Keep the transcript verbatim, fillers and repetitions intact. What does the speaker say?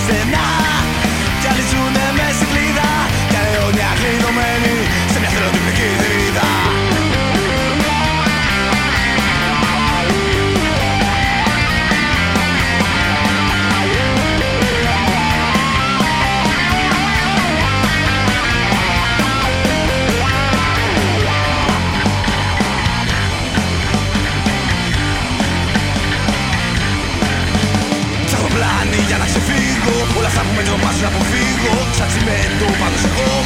στενά. Κι άλλοι ζουνε μες στην κλίδα, κι άλλοι αιώνια κλειδωμένοι σε μια στερεοτυπική θηρίδα. Για να ξεφύγω, όλα αυτά που με τρομάζουν να αποφύγω. Σαν τσιμέντο πάνω σε χώμα.